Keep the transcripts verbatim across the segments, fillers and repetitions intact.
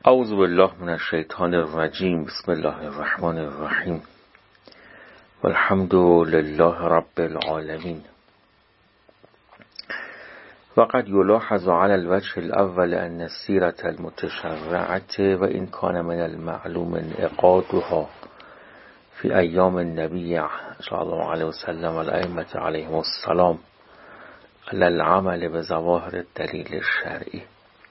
اعوذ بالله من الشیطان الرجیم. بسم الله الرحمن الرحیم. والحمد لله رب العالمین. وقد يلاحظ على الوجه الأول أن السيرة المتشرعة وإن كان من المعلوم انعقادها في أيام النبي صلى الله عليه وسلم والأئمة عليهم السلام على العمل بظواهر الدلیل الشرعی.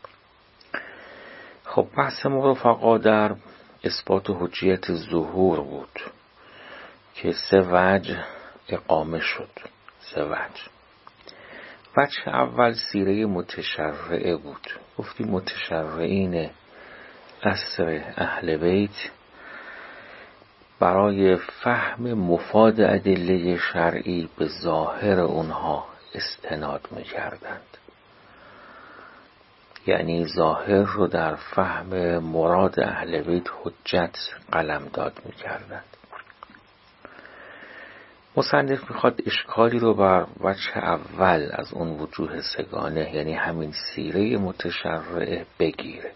خب بحث ما رفقا در اثبات حجیت ظهور بود که سه وجه اقامه شد. سه وجه. وجه اول سیره متشرعه بود. گفتیم متشرعین عصر اهل بیت برای فهم مفاد ادله شرعی به ظاهر اونها استناد می‌کردند. یعنی ظاهر رو در فهم مراد اهل بیت حجت قلمداد می‌کردند. مصنف میخواد اشکالی رو بر وجه اول از اون وجوه سگانه، یعنی همین سیره متشرعه، بگیره.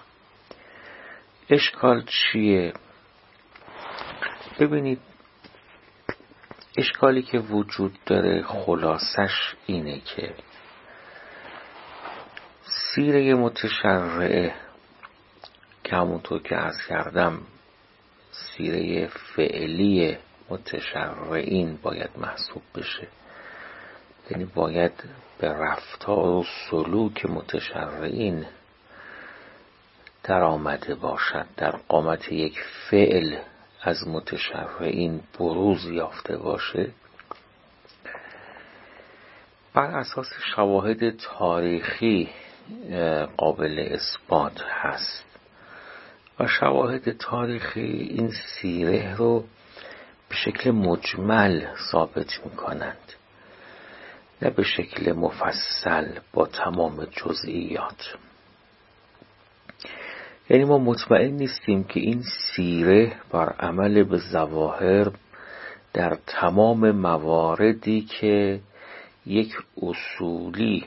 اشکال چیه؟ ببینید، اشکالی که وجود داره خلاصش اینه که سیره متشرعه که همونطور که عرض کردم سیره فعلی متشرعین باید محسوب بشه، یعنی باید به رفتار و سلوک متشرعین در آمده باشد، در قامت یک فعل از متشرعین بروز یافته باشه. بر اساس شواهد تاریخی قابل اثبات هست و شواهد تاریخی این سیره رو به شکل مجمل ثابت می کنند، نه به شکل مفصل با تمام جزئیات. یعنی ما مطمئن نیستیم که این سیره بر عمل به ظواهر در تمام مواردی که یک اصولی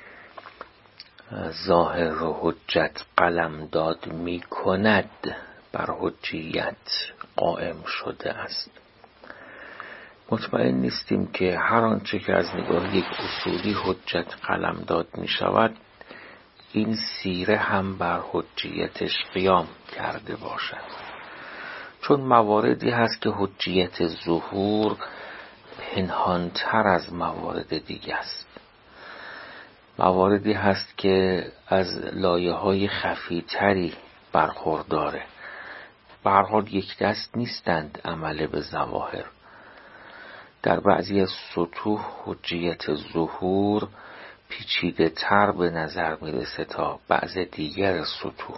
ظاهر و حجت قلمداد می کند بر حجیت قائم شده است. مطمئن نیستیم که هر آنچه که از نگاه یک اصولی حجت قلمداد می شود این سیره هم بر حجیتش قیام کرده باشد، چون مواردی هست که حجیت ظهور پنهانتر از موارد دیگه است. مواردی هست که از لایه‌های خفی‌تری برخورداره. به هر حال یک دست نیستند عمل به ظواهر. در بعضی از سطوح حجیت ظهور پیچیده تر به نظر میرسه تا بعض دیگر سطوح.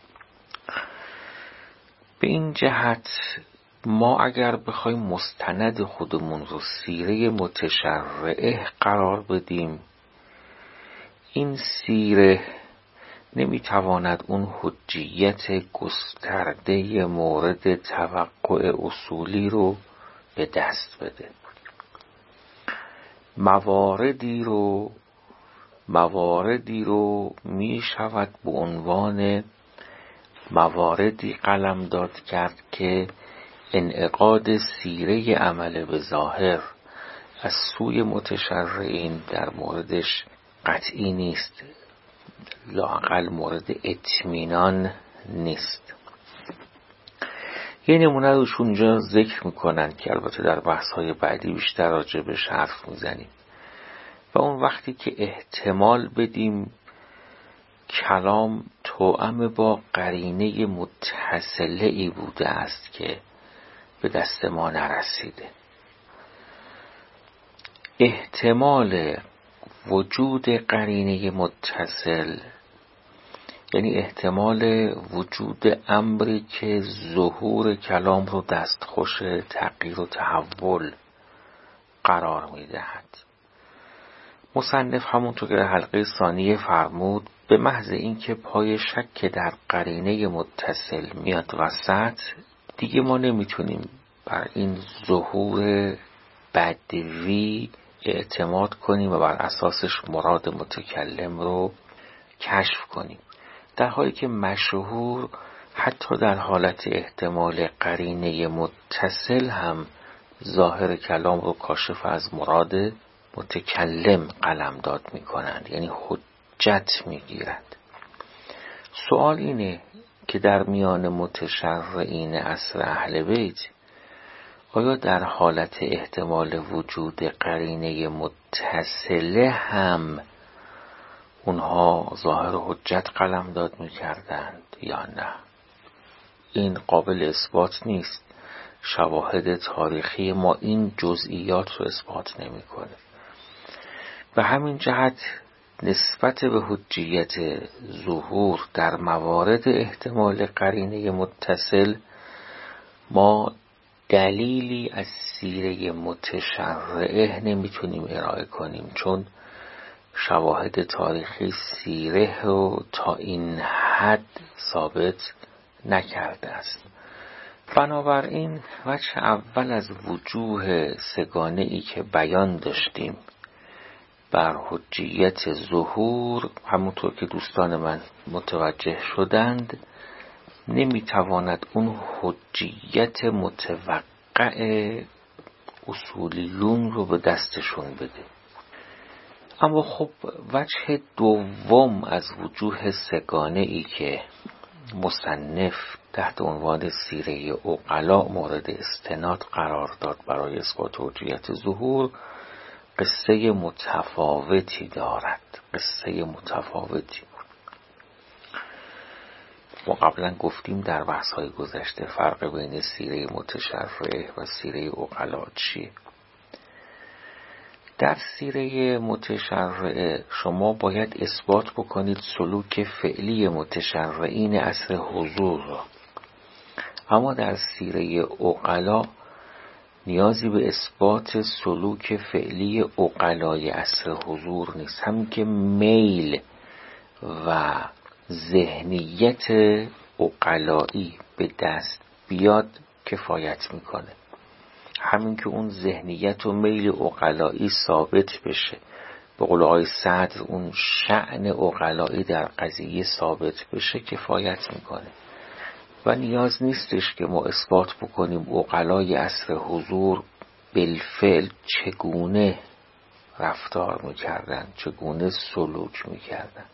به این جهت ما اگر بخوایم مستند خودمون رو سیره متشرعه قرار بدیم، این سیره نمیتواند اون حجیت گسترده مورد توقع اصولی رو به دست بده. مواردی رو مواردی رو می شود به عنوان مواردی قلمداد کرد که انعقاد سیره عمل به ظاهر از سوی متشرعین در موردش قطعی نیست، لااقل مورد اطمینان نیست. یه نمونه روش اونجا ذکر میکنن که البته در بحث‌های بعدی بیشتر راجع بهش حرف میزنیم. و اون وقتی که احتمال بدیم کلام توأم با قرینه متصله ای بوده است که به دست ما نرسیده. احتمال وجود قرینه متصل یعنی احتمال وجود امری که ظهور کلام رو دستخوش تغییر و تحول قرار میدهد. مصنف همونطور که حلقه ثانیه فرمود، به محض اینکه پای شک در قرینه متصل میاد وسط، دیگه ما نمیتونیم بر این ظهور بدوی اعتماد کنیم و بر اساسش مراد متکلم رو کشف کنیم. در حالی که مشهور حتی در حالت احتمال قرینه متصل هم ظاهر کلام رو کاشف از مراد متکلم قلمداد می کنند، یعنی حجت می گیرند. سوال اینه که در میان متشرعین عصر اهل بیت آیا در حالت احتمال وجود قرینه متصله هم اونها ظاهر حجت قلمداد می کردند یا نه؟ این قابل اثبات نیست. شواهد تاریخی ما این جزئیات رو اثبات نمی کنه. به همین جهت نسبت به حجیت ظهور در موارد احتمال قرینه متصل ما دلیلی از سیره متشرعه نمیتونیم ارائه کنیم، چون شواهد تاریخی سیره رو تا این حد ثابت نکرده است. بنابراین وجه اول از وجوه سگانه ای که بیان داشتیم بر حجیت ظهور، همونطور که دوستان من متوجه شدند، نمیتواند اون حجیت متوقع اصولیون رو به دستشون بده. اما خب وجه دوم از وجوه سگانه ای که مصنف تحت عنوان سیره عقلا مورد استناد قرار داد برای اثبات حجیت ظهور، قصه متفاوتی دارد. قصه متفاوتی ما قبلا گفتیم در بحث‌های گذشته فرق بین سیره متشرعه و سیره عقلا چیه. در سیره متشرعه شما باید اثبات بکنید سلوک فعلی متشرعین عصر حضور را، اما در سیره عقلا نیازی به اثبات سلوک فعلی عقلای عصر حضور نیست. همین که میل و ذهنیت عقلایی به دست بیاد کفایت میکنه. همین که اون ذهنیت و میل عقلایی ثابت بشه، به قول آقای صدر اون شأن عقلایی در قضیه ثابت بشه کفایت میکنه و نیاز نیستش که ما اثبات بکنیم عقلای عصر حضور بالفعل چگونه رفتار میکردن، چگونه سلوک میکردن.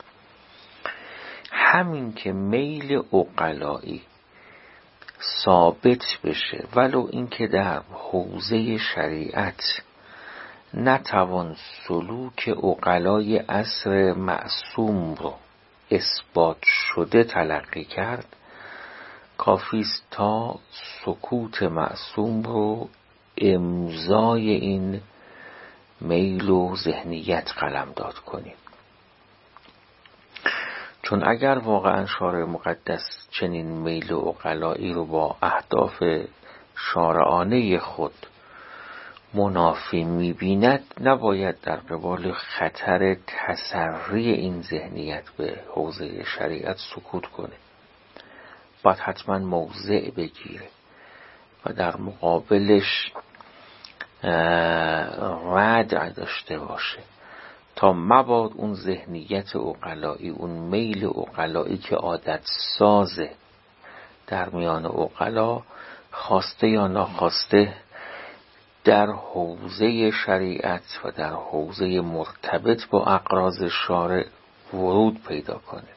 همین که میل عقلایی ثابت بشه، ولو اینکه در حوزه شریعت نتوان سلوک عقلای عصر معصوم رو اثبات شده تلقی کرد، کافیست تا سکوت معصوم رو امضای این میل و ذهنیت قلمداد کنیم. چون اگر واقعا شارع مقدس چنین میل عقلایی رو با اهداف شارعانه خود منافی می‌بیند، نباید در قبال خطر تسری این ذهنیت به حوزه شریعت سکوت کنه. باید حتما موضع بگیره و در مقابلش ردع داشته باشه تا مباد اون ذهنیت عقلایی، اون میل عقلایی که عادت سازه در میان عقلا، خواسته یا ناخواسته در حوزه شریعت و در حوزه مرتبط با اغراض شارع ورود پیدا کنه.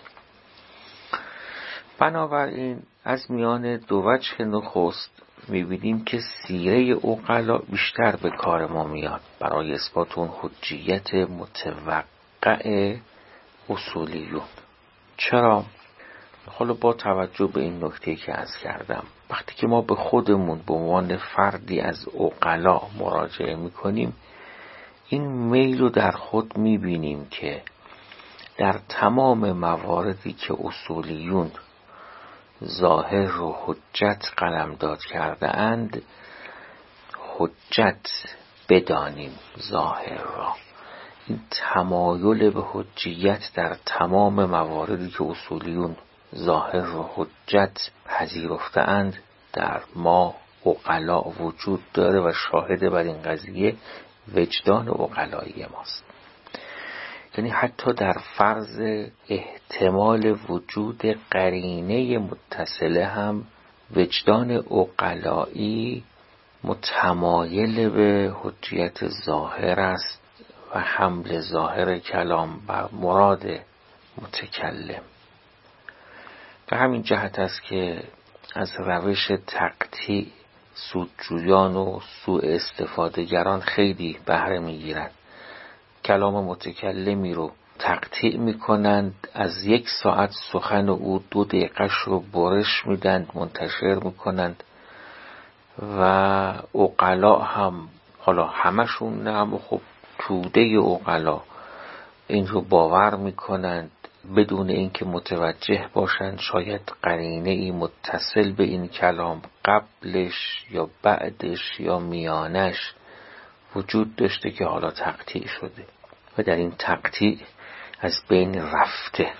بنابراین از میان دو وجه نخست می‌بینیم که سیره عقلا بیشتر به کار ما میاد برای اثبات اون حجیت متوقع اصولیون. چرا؟ حالا با توجه به این نکته که عرض کردم، وقتی که ما به خودمون به عنوان فردی از عقلا مراجعه میکنیم، این میل رو در خود میبینیم که در تمام مواردی که اصولیون ظاهر و حجت قلمداد کرده اند حجت بدانیم ظاهر را. این تمایل به حجیت در تمام مواردی که اصولیون ظاهر و حجت پذیرفته اند در ما عقلا وجود داره و شاهد بر این قضیه وجدان عقلایی ماست. یعنی حتی در فرض احتمال وجود قرینه متصله هم وجدان عقلایی متمایل به حجیت ظاهر است و حمل ظاهر کلام بر مراد متکلم. به همین جهت است که از روش تقطیع سودجویان و سوء استفاده گران خیلی بهره میگیرند. کلام متکلمی رو تقطیع میکنند، از یک ساعت سخن او دو دقیقش رو برش میدند، منتشر میکنند و عقلا هم، حالا همشون نه اما خب توده عقلا این رو باور میکنند بدون اینکه متوجه باشند شاید قرینه ای متصل به این کلام قبلش یا بعدش یا میانش وجود داشته که حالا تقطیع شده و در این تقطیع از بین رفته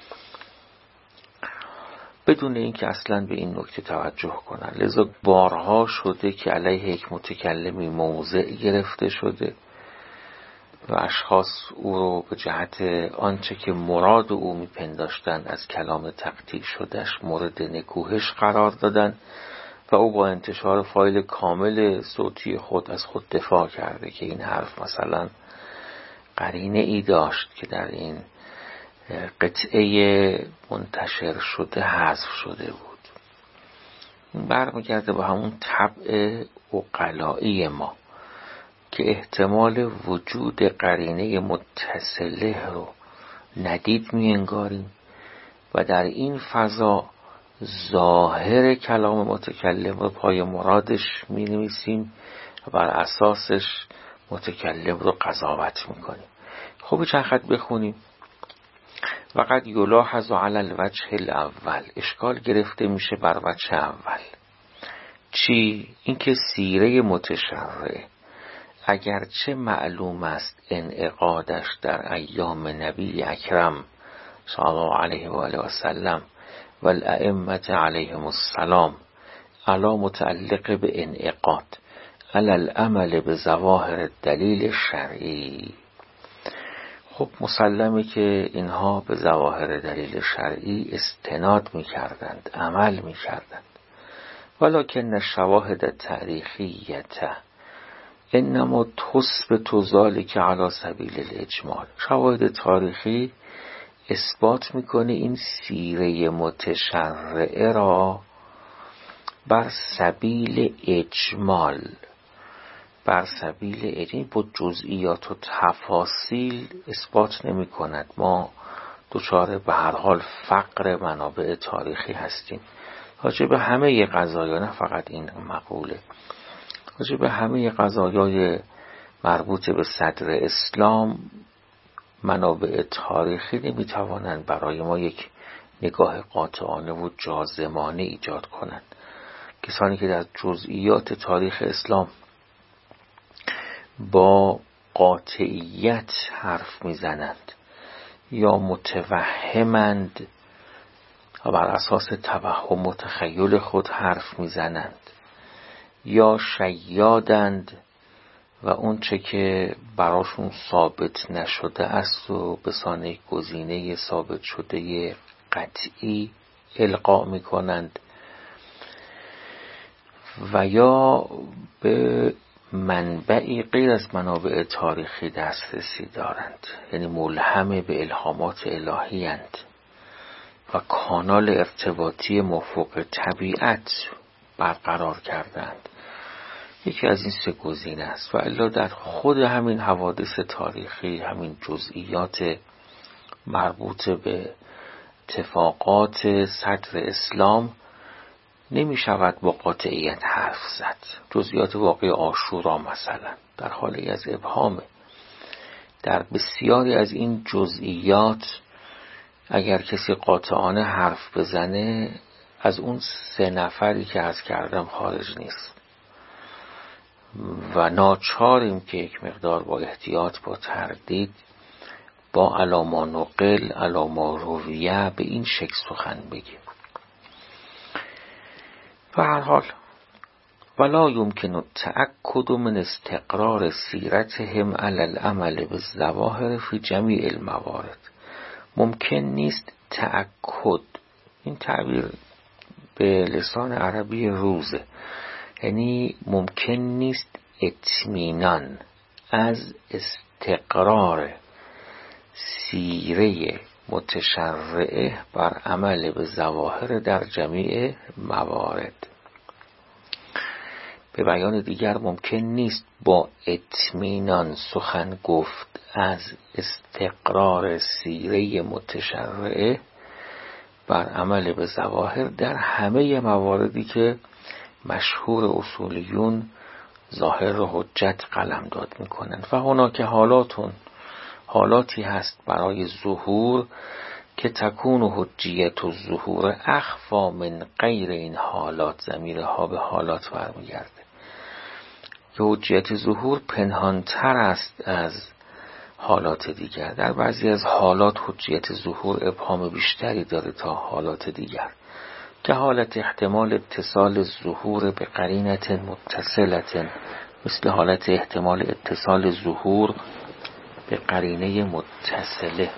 بدون اینکه اصلا به این نکته توجه کنن. لذا بارها شده که علیه یک متکلمی موضع گرفته شده و اشخاص او رو به جهت آنچه که مراد او میپنداشتند از کلام تقطیع شدهش مورد نکوهش قرار دادن و او با انتشار فایل کامل صوتی خود از خود دفاع کرده که این حرف مثلا قرینه ای داشت که در این قطعه منتشر شده حذف شده بود. این برمیگرده به همون طبع عقلایی ما که احتمال وجود قرینه متصله رو ندید می انگاریم و در این فضا ظاهر کلام متکلم رو پای مرادش می نویسیم و بر اساسش متکلم رو قضاوت می کنیم. خب چند خط بخونیم. وقد یلاحظ علی الوجه الاول، اشکال گرفته میشه بر وجه اول. چی؟ اینکه سیره متشرع اگرچه معلوم است انعقادش در ایام نبی اکرم صلی الله علیه و آله و سلم و الائمه علیهم السلام علا متعلق به انعقاد علی العمل به ظواهر دلیل شرعی. خب مسلمه که اینها به ظواهر دلیل شرعی استناد می کردند، عمل می کردند. ولکن شواهد تاریخیته انما تثبت ذلک علی سبیل الاجمال. شواهد تاریخی اثبات میکنه این سیره متشرعه را بر سبیل اجمال، بر سبیل اجمال با جزئیات و تفاصیل اثبات نمی کند. ما دچار به هر حال فقر منابع تاریخی هستیم راجع به همه قضایا، نه فقط این مقوله، راجع به همه قضایای مربوط به صدر اسلام منابع تاریخی نمیتوانند برای ما یک نگاه قاطعانه و جازمانه ایجاد کنند. کسانی که در جزئیات تاریخ اسلام با قاطعیت حرف میزنند یا متوهمند و بر اساس توهم و تخیل خود حرف میزنند یا شیادند و اون چه که براشون ثابت نشده است و به سانه گزینه ثابت شده قطعی القا میکنند و یا به منبعی غیر از منابع تاریخی دسترسی دارند، یعنی ملهم به الهامات الهی اند و کانال ارتباطی مفوق طبیعت برقرار کردند. یکی از این سه گزینه است و الا در خود همین حوادث تاریخی، همین جزئیات مربوط به اتفاقات صدر اسلام نمی شود با قاطعیت حرف زد. جزئیات واقعی عاشورا مثلا در حالی از ابهامه. در بسیاری از این جزئیات اگر کسی قاطعانه حرف بزنه از اون سه نفری که عرض کردم خارج نیست و ناچاریم که یک مقدار با احتیاط، با تردید، با علاما نقل علاما رویه به این شکل سخن بگیم. و هر حال ولا يمكن التأكد من استقرار سیرتهم علی العمل بالظواهر فی جمیع الموارد. ممکن نیست تأکد، این تعبیر به لسان عربی روزه، یعنی ممکن نیست اطمینان از استقرار سیره متشرعه بر عمل به ظواهر در جمیع موارد. به بیان دیگر ممکن نیست با اطمینان سخن گفت از استقرار سیره متشرعه بر عمل به ظواهر در همه مواردی که مشهور اصولیون ظاهر و حجت قلمداد میکنن. و هناک حالاتون حالاتی هست برای ظهور که تکون و حجیت و ظهور اخفا من غیر این حالات، ضمیرها به حالات برمیگرده که حجیت ظهور پنهانتر است از حالات دیگر. در بعضی از حالات حجیت ظهور ابهام بیشتری داره تا حالات دیگر، که حالت احتمال اتصال ظهور به قرینت متصلت، مثل حالت احتمال اتصال ظهور به قرینه متصله.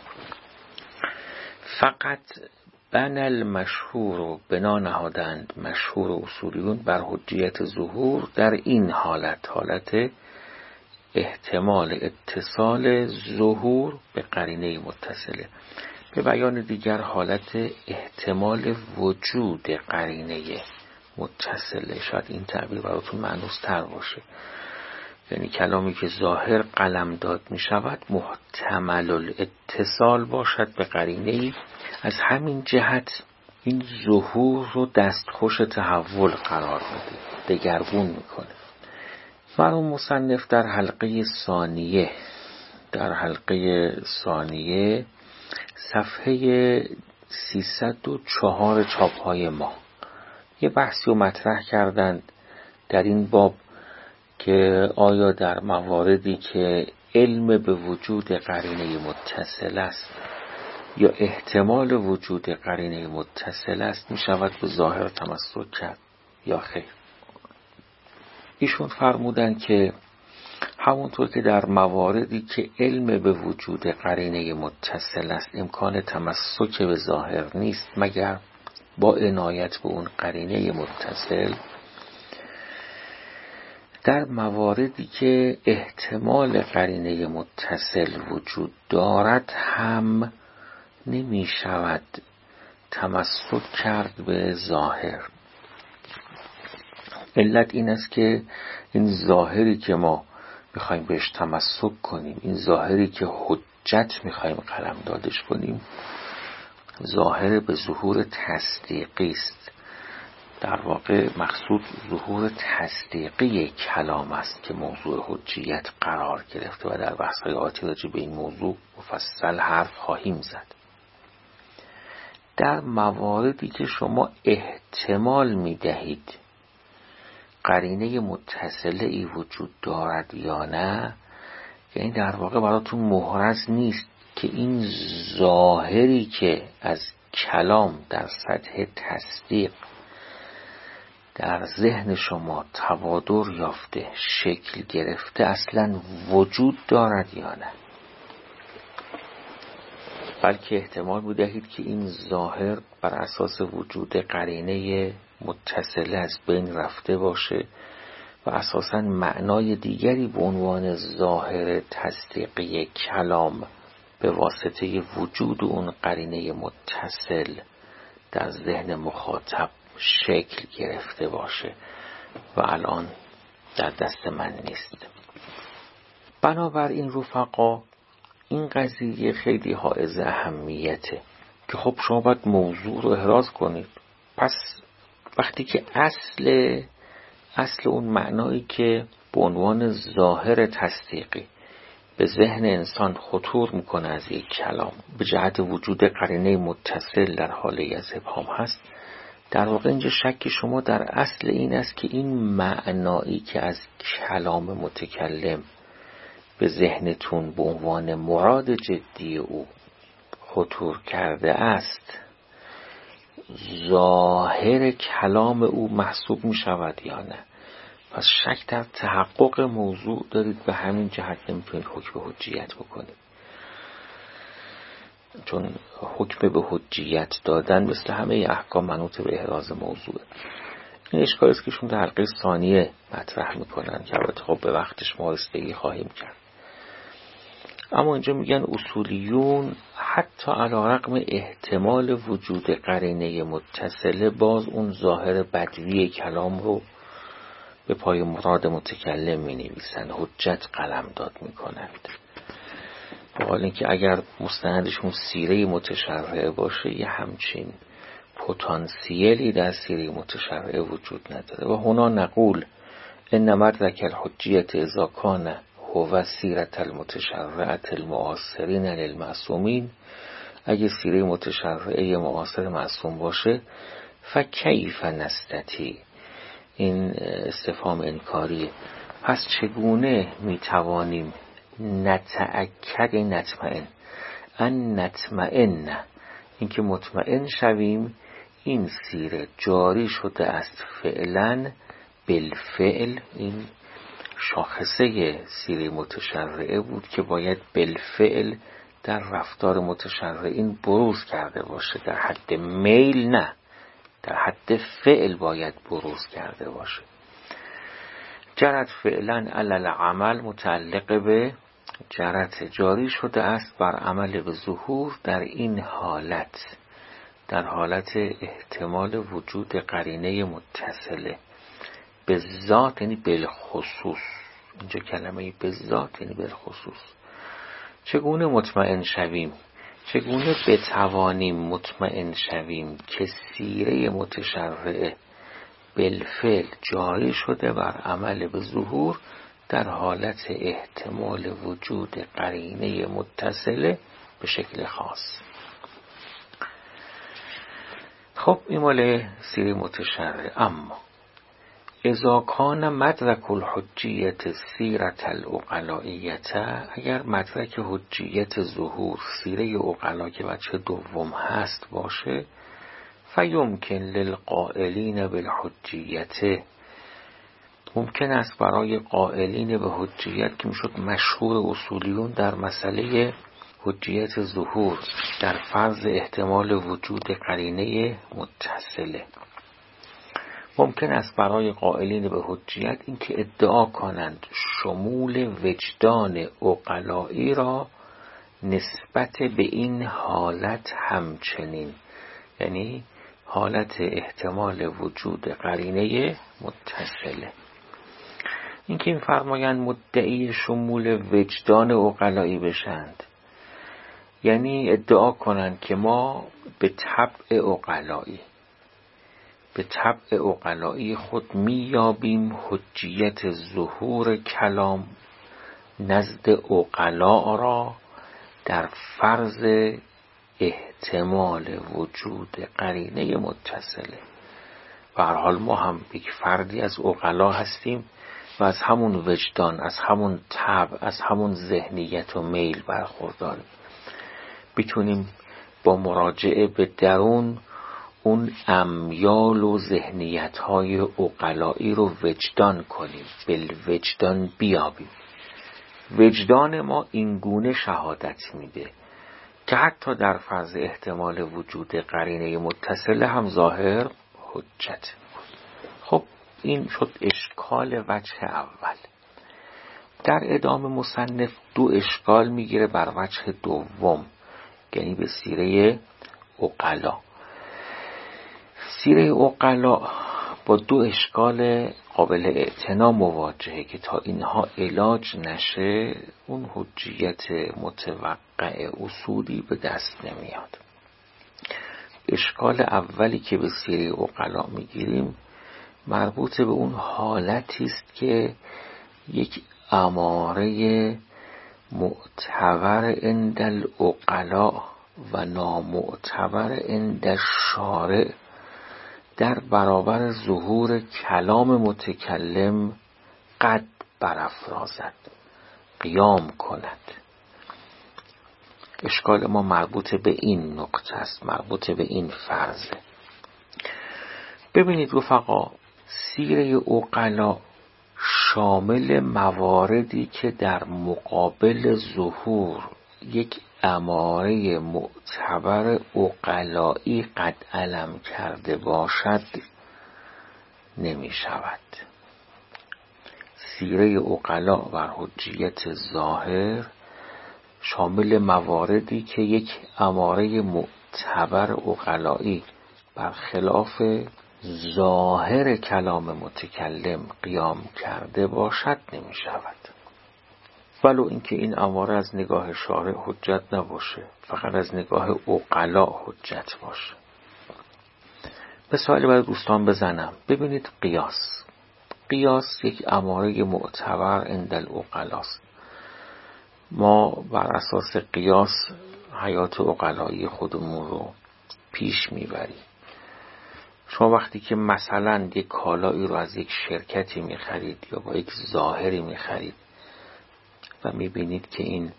فقط بن المشهور و بنا نهادند مشهور اصولیون بر حجیت ظهور در این حالت، حالت احتمال اتصال ظهور به قرینه متصله. به بیان دیگر حالت احتمال وجود قرینه متصله. شاید این تعبیر براتون معنوستر باشه، یعنی کلامی که ظاهر قلمداد می شود محتمل الاتصال باشد به قرینه‌ای. از همین جهت این ظهور رو دستخوش تحول قرار میده، دگرگون میکنه. مرحوم مصنف در حلقه ثانیه در حلقه ثانیه صفحه سیصد و چهار چاپ‌های ما یه بحثی رو مطرح کردند در این باب که آیا در مواردی که علم به وجود قرینه متصل است یا احتمال وجود قرینه متصل است می شود به ظاهر تمسک کرد یا خیر. ایشون فرمودن که همونطور که در مواردی که علم به وجود قرینه متصل است امکان تمسک به ظاهر نیست مگر با عنایت به اون قرینه متصل، در مواردی که احتمال قرینه متصل وجود دارد هم نمی شود تمسک کرد به ظاهر. علت این است که این ظاهری که ما میخوایم بهش تمسک کنیم، این ظاهری که حجت میخوایم قلمدادش کنیم، ظاهر به ظهور تصدیقی است. در واقع مقصود ظهور تصدیقی کلام است که موضوع حجیت قرار گرفته و در بحث‌های آتی راجع به این موضوع مفصل حرف خواهیم زد. در مواردی که شما احتمال میدهید قرینه متصله ای وجود دارد یا نه، یعنی در واقع براتون محرز نیست که این ظاهری که از کلام در سطح تصدیق در ذهن شما تبادر یافته شکل گرفته اصلا وجود دارد یا نه، بلکه احتمال می‌دهید که این ظاهر بر اساس وجود قرینه متصله از بین رفته باشه و اساساً معنای دیگری به عنوان ظاهر تصدیقی کلام به واسطه وجود اون قرینه متصل در ذهن مخاطب شکل گرفته باشه و الان در دست من نیست. بنابراین رفقا این قضیه خیلی حائز اهمیته که خب شما باید موضوع رو احراز کنید. پس وقتی که اصل اصل اون معنایی که به عنوان ظاهر تصدیقی به ذهن انسان خطور میکنه از یک کلام به جهت وجود قرینه متصل در حالی از ابهام هست، در واقع اینجا شک شما در اصل این است که این معنایی که از کلام متکلم به ذهنتون به عنوان مراد جدی او خطور کرده است ظاهر کلام او محسوب می شود یا نه. پس شک در تحقق موضوع دارید، به همین جهت نمیتونید حکم به حجیت بکنید، چون حکم به حجیت دادن مثل همه احکام منوط به احراز موضوع. این اشکالی است که شون در حلقه ثانیه مطرح میکنن که البته خب به وقتش ما رسیدگی خواهیم کرد. اما اینجا میگن اصولیون حتی علی رغم احتمال وجود قرینه متصله، باز اون ظاهر بدوی کلام رو به پای مراد متکلم می نویسن، حجت قلمداد می کنند. به حال اینکه اگر مستندشون سیره متشرعه باشه، یه همچین پتانسیلی در سیره متشرعه وجود نداره. و هنا نقول ان مدرک الحجیت اذا کان هو سیرت المتشرعه المعاصرین للمعصومین، اگه سیره متشرعه معاصر معصوم باشه، فکیف نستطیع، این استفهام انکاریه، پس چگونه میتوانیم نتأکد نطمئن ان نطمئن، اینکه مطمئن شویم این سیره جاری شده است فعلا بالفعل. این شاخصه سیره متشرعه بود که باید بالفعل در رفتار متشرعین بروز کرده باشه، در حد میل نه، در حد فعل باید بروز کرده باشه. جرت فعلا علل عمل متعلق به جرت، جاری شده است بر عمل به ظهور، در این حالت، در حالت احتمال وجود قرینه متصله به ذات، یعنی بالخصوص. اینجا کلمه به ذات یعنی بالخصوص. چگونه مطمئن شویم، چگونه بتوانیم مطمئن شویم که سیره متشرعه بالفعل جاری شده بر عمل به ظهور در حالت احتمال وجود قرینه متصله به شکل خاص. خب این مال سیره متشرعه. اما اذا کان مدرک الحجیت سیرت العقلائیت، اگر مدرک حجیت ظهور سیره عقلا که بچه دوم هست باشه، فیمکن للقائلین بالحجیت، ممکن است برای قائلین به حجیت که میشد مشهور اصولیون در مسئله حجیت ظهور در فرض احتمال وجود قرینه متصله، ممکن است برای قائلین به حجیت این که ادعا کنند شمول وجدان عقلائی را نسبت به این حالت همچنین، یعنی حالت احتمال وجود قرینه متصله. این که این فرمایند مدعی شمول وجدان عقلائی بشند، یعنی ادعا کنند که ما به طبع عقلائی به طبع عقلائی خود میابیم حجیت ظهور کلام نزد عقلا را در فرض احتمال وجود قرینه متصله. به هر حال ما هم یک فردی از عقلا هستیم و از همون وجدان، از همون طبع، از همون ذهنیت و میل برخورداریم. بتونیم با مراجعه به درون اون امیال و ذهنیت‌های عقلائی رو وجدان کنیم، بالوجدان بیابیم. وجدان ما اینگونه شهادت میده که حتی در فرض احتمال وجود قرینه متصله هم ظاهر حجت. خب این شد اشکال وجه اول. در ادامه مصنف دو اشکال میگیره بر وجه دوم، یعنی به سیره عقلا. سیره عقلا با دو اشکال قابل اعتنا مواجهه که تا اینها علاج نشه اون حجیت متوقع اصولی به دست نمیاد. اشکال اولی که به سیره عقلا میگیریم مربوط به اون حالتی است که یک اماره معتبر عند العقلا و نامعتبر عند الشارع در برابر ظهور کلام متکلم قد برافرازد، قیام کند. اشکال ما مربوط به این نقطه است، مربوط به این فرضه. ببینید رفقا، سیره عقلا شامل مواردی که در مقابل ظهور یک اماره معتبر عقلایی قد علم کرده باشد نمی شود. سیره عقلا بر حجیت ظاهر شامل مواردی که یک اماره معتبر عقلایی برخلاف ظاهر کلام متکلم قیام کرده باشد نمی شود، ولو اینکه این اماره از نگاه شارع حجت نباشه، فقط از نگاه عقلا حجت باشه. مثالی برای دوستان بزنم. ببینید قیاس قیاس یک اماره معتبر عند العقلاست. ما بر اساس قیاس حیات عقلایی خودمون رو پیش میبریم. شما وقتی که مثلا یک کالایی رو از یک شرکتی میخرید یا با یک ظاهری میخرید و میبینید که این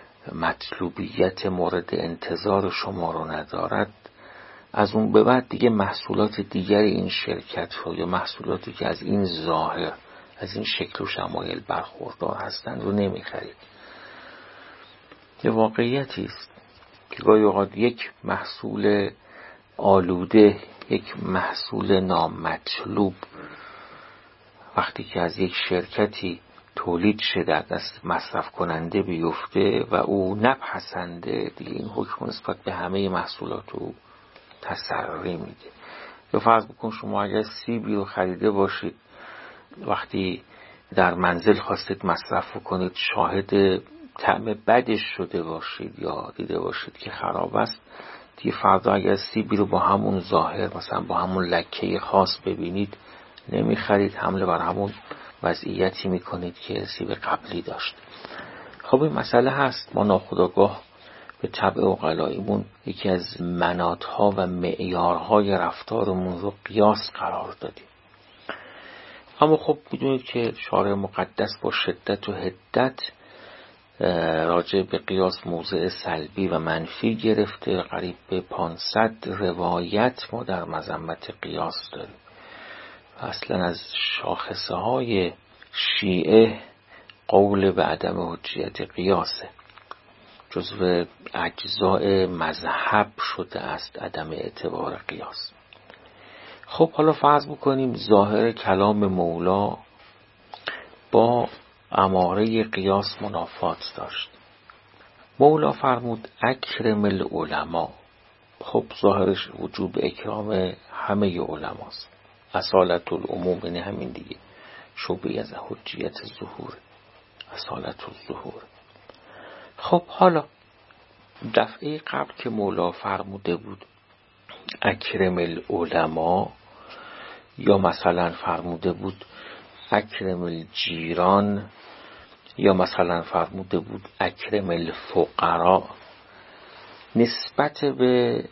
مطلوبیت مورد انتظار شما رو ندارد، از اون به بعد دیگه محصولات دیگری این شرکت رو یا محصولاتی که از این ظاهر، از این شکل و شمایل برخوردار هستند رو نمیخرید. یه واقعیتی است که گاهی اوقات یک محصول آلوده، یک محصول نامطلوب وقتی که از یک شرکتی تولید شده در دست مصرف کننده بیفته و او نپسنده، دیگه این حکم نسبت به همه محصولات رو تسری میده. یا فرض بکن شما اگر سیبی رو خریده باشید، وقتی در منزل خواستید مصرف کنید شاهد طعم بدش شده باشید یا دیده باشید که خراب است، دیگه فردا اگر سیبی رو با همون ظاهر، مثلا با همون لکه خاص ببینید نمیخرید، حمله بر همون وضعیتی میکنید که سیب قبلی داشت. خب این مسئله هست، ما ناخودآگاه به طبع عقلاییمون یکی از مناطها و معیارهای رفتارمون رو قیاس قرار دادیم. اما خب بدونید که شارع مقدس با شدت و حدت راجع به قیاس موضع سلبی و منفی گرفته. قریب به پانصد روایت ما در مذمت قیاس داریم. اصلا از شاخصه های شیعه قول به عدم حجیت قیاسه، جزو اجزاء مذهب شده است عدم اعتبار قیاس. خب حالا فرض بکنیم ظاهر کلام مولا با اماره قیاس منافات داشت. مولا فرمود اکرم العلماء. خب ظاهرش وجوب اکرام همه علماست. اصالت العموم یعنی همین دیگه، شعبه از حجیت ظهور، اصالت الظهور. خب حالا دفعه قبل که مولا فرموده بود اکرم العلماء، یا مثلا فرموده بود اکرم الجیران، یا مثلا فرموده بود اکرم الفقراء، نسبت به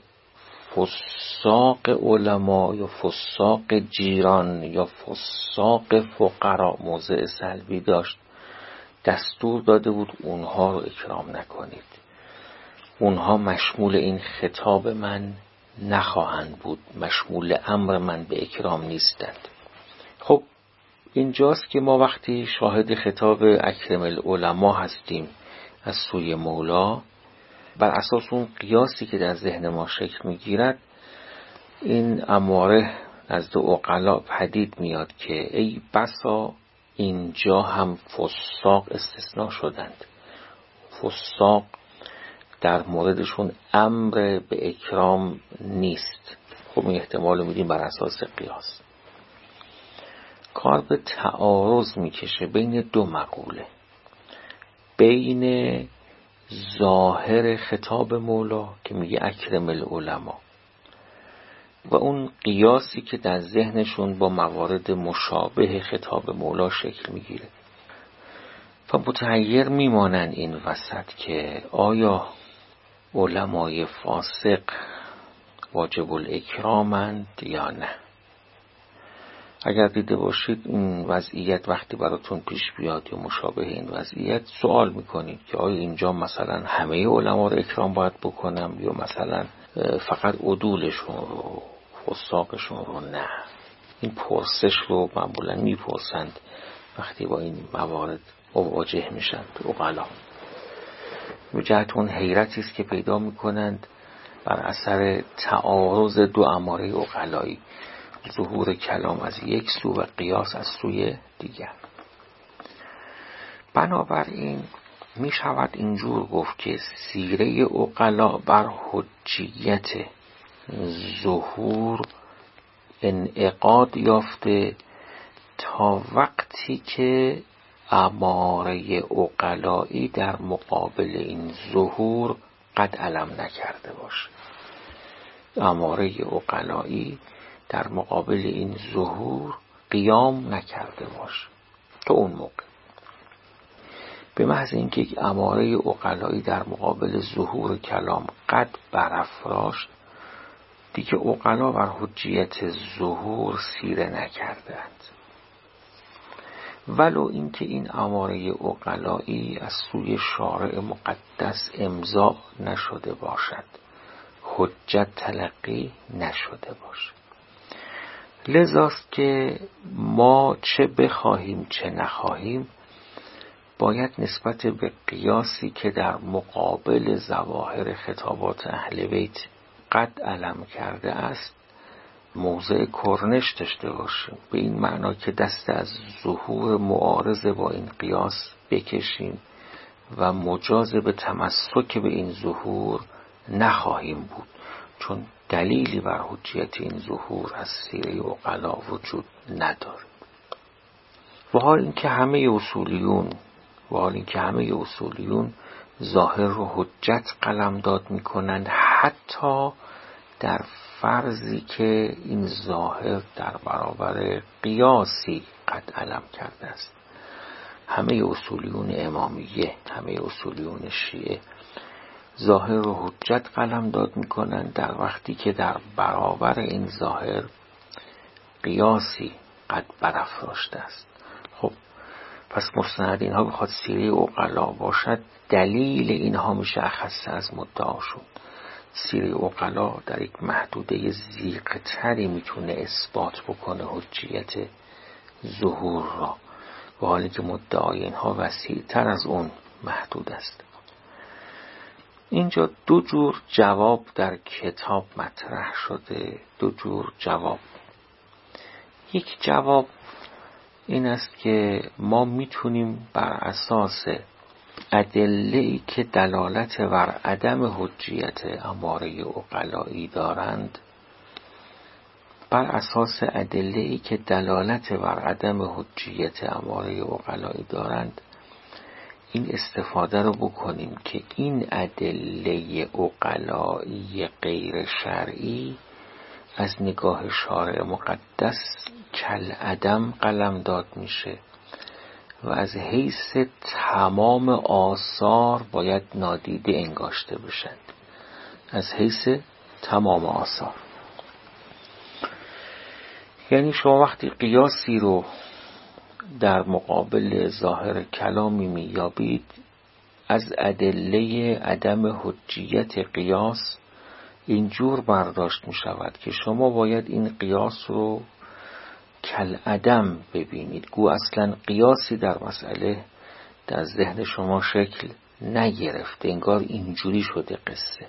فساق علما یا فساق جیران یا فساق فقراء موضع سلبی داشت. دستور داده بود اونها رو اکرام نکنید، اونها مشمول این خطاب من نخواهند بود، مشمول امر من به اکرام نیستند. خب اینجاست که ما وقتی شاهد خطاب اکرم العلماء هستیم از سوی مولا، بر اساس اون قیاسی که در ذهن ما شکل میگیرد، این اماره نزد عقلا پدید میاد که ای بسا اینجا هم فساق استثناء شدند، فساق در موردشون امر به اکرام نیست. خب این احتمال میدیم بر اساس قیاس. کار به تعارض میکشه بین دو مقوله، بین ظاهر خطاب مولا که میگه اکرم العلماء و اون قیاسی که در ذهنشون با موارد مشابه خطاب مولا شکل میگیره و متحیر میمانن این وسط که آیا علمای فاسق واجب الاکرامند یا نه. اگر دیده باشید این وضعیت وقتی براتون پیش بیاد یا مشابه این وضعیت، سوال میکنید که آیا اینجا مثلا همه علما رو اکرام باید بکنم یا مثلا فقط عدولشون رو، فساقشون رو نه. این پرسش رو معمولا میپرسند وقتی با این موارد مواجه میشند عقلا. به جهت اون حیرتی است که پیدا میکنند بر اثر تعارض دو اماره عقلایی، ظهور کلام از یک سو و قیاس از سوی دیگر. بنابراین می شود اینجور گفت که سیره عقلا بر حجیت ظهور انعقاد یافته تا وقتی که اماره عقلایی در مقابل این ظهور قد علم نکرده باشه. اماره عقلایی در مقابل این ظهور قیام نکرده باشه. تا اون موقع به محض اینکه یک اماره عقلایی در مقابل ظهور کلام قد برافراشت، دیگه عقلا بر حجیت ظهور سیره نکردند، ولو اینکه این اماره عقلایی از سوی شارع مقدس امضا نشده باشد، حجت تلقی نشده باشد. لذاست که ما چه بخواهیم چه نخواهیم باید نسبت به قیاسی که در مقابل ظواهر خطابات اهل بیت قد علم کرده است موضع کرنش داشته باشیم، به این معنا که دست از ظهور معارض با این قیاس بکشیم و مجاز به تمسک به این ظهور نخواهیم بود، چون دلیلی بر حجیت این ظهور از سیره عقلا وجود نداره. و حال اینکه همه اصولیون و حال اینکه همه اصولیون ظاهر رو حجت قلمداد میکنند، حتی در فرضی که این ظاهر در برابر قیاسی قد علم کرده است. همه اصولیون امامیه، همه اصولیون شیعه ظاهر رو حجت قلمداد میکنند در وقتی که در برابر این ظاهر قیاسی قد برافراشته است. خب پس مستند اینها بخواد سیره عقلا باشد، دلیل اینها میشه اخص از مدعا شد. سیره عقلا در یک محدوده ضیق تری میتونه اثبات بکنه حجیت ظهور را، و حالی که مدعای اینها وسیع تر از اون محدود است. اینجا دو جور جواب در کتاب مطرح شده، دو جور جواب. یک جواب این است که ما میتونیم بر اساس ادله‌ای که دلالت بر عدم حجیت اماره عقلایی دارند، بر اساس ادله‌ای که دلالت بر عدم حجیت اماره عقلایی دارند این استفاده رو بکنیم که این ادله عقلایی غیر شرعی از نگاه شارع مقدس کل عدم قلمداد میشه و از حیث تمام آثار باید نادیده انگاشته بشند. از حیث تمام آثار یعنی شما وقتی قیاسی رو در مقابل ظاهر کلامی میابید، از ادله عدم حجیت قیاس اینجور برداشت می شود که شما باید این قیاس رو کل عدم ببینید، گو اصلا قیاسی در مسئله در ذهن شما شکل نگرفته، انگار اینجوری شده قصه،